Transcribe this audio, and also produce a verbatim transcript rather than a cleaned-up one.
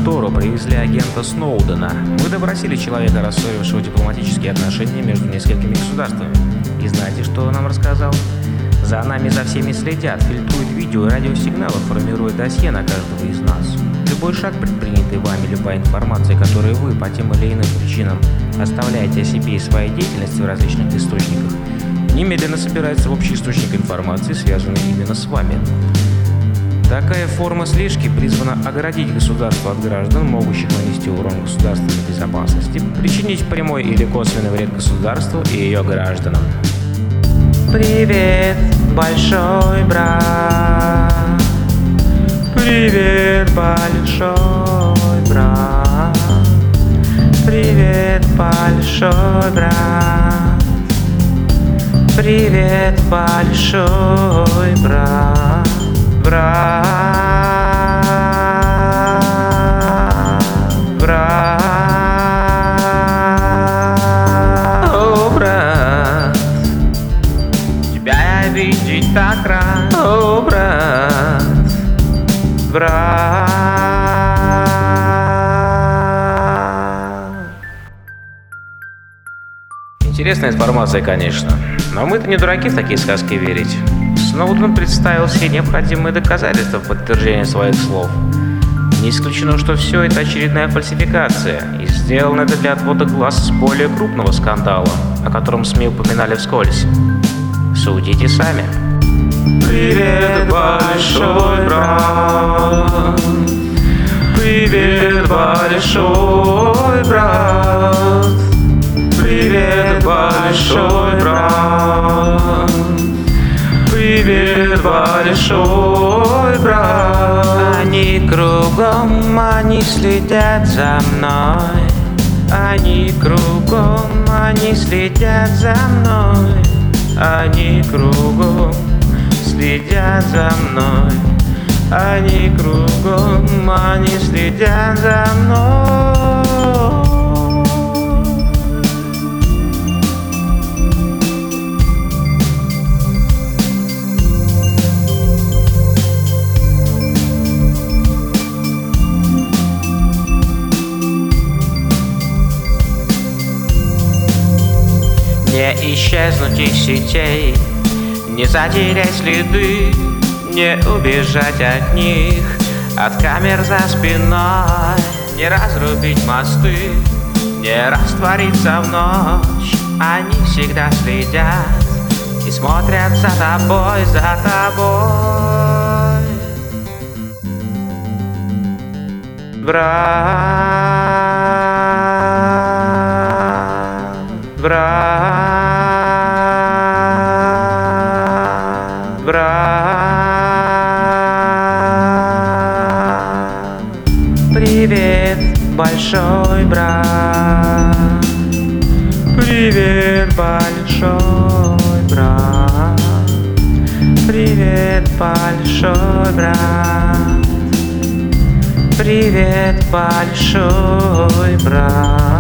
контору привезли агента Сноудена. Мы допросили человека, рассорившего дипломатические отношения между несколькими государствами. И знаете, что он нам рассказал? За нами, за всеми следят, фильтруют видео и радиосигналы, формируя досье на каждого из нас. Любой шаг, предпринятый вами, любая информация, которую вы по тем или иным причинам оставляете о себе и своей деятельности в различных источниках, немедленно собирается в общий источник информации, связанный именно с вами. Такая форма слежки призвана оградить государство от граждан, могущих нанести урон государственной безопасности, причинить прямой или косвенный вред государству и ее гражданам. Привет, большой брат. Привет, большой брат. Привет, большой брат. Привет, большой брат. Брат, брат, о, брат, тебя я видеть так рад, о, брат, брат. Интересная информация, конечно, но мы-то не дураки в такие сказки верить. Сноуден представил все необходимые доказательства подтверждения своих слов. Не исключено, что все это очередная фальсификация, и сделано это для отвода глаз с более крупного скандала, о котором СМИ упоминали вскользь. Судите сами. Привет, большой брат. Привет, большой брат. Привет, большой брат. Привет, большой брат. Они кругом, они следят за мной. Они кругом, они следят за мной. Они кругом следят за мной. Они кругом, они следят за мной. Не исчезнуть из сетей, не затерять следы, не убежать от них, от камер за спиной, не разрубить мосты, не раствориться в ночь. Они всегда следят и смотрят за тобой, за тобой. Брат, брат, брат. Привет, большой брат. Привет, большой брат. Привет, большой брат. Привет, большой брат.